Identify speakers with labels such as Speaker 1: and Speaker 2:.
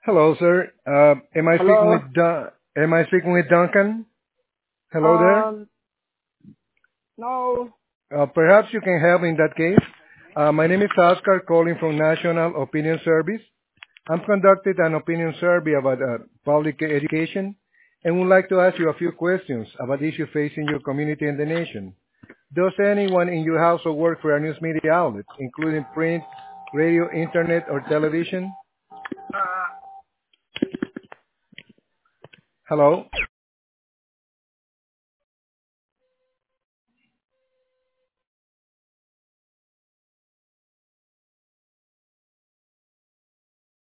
Speaker 1: Hello, sir. Am I speaking
Speaker 2: Hello.
Speaker 1: with Am I speaking with Duncan? Hello there.
Speaker 2: Um, no.
Speaker 1: Perhaps you can help in that case. My name is Oscar, calling from National Opinion Service. I'm conducting an opinion survey about public education, and would like to ask you a few questions about issues facing your community and the nation. Does anyone in your household work for a news media outlet, including print, radio, internet, or television?
Speaker 2: Uh,
Speaker 1: Hello.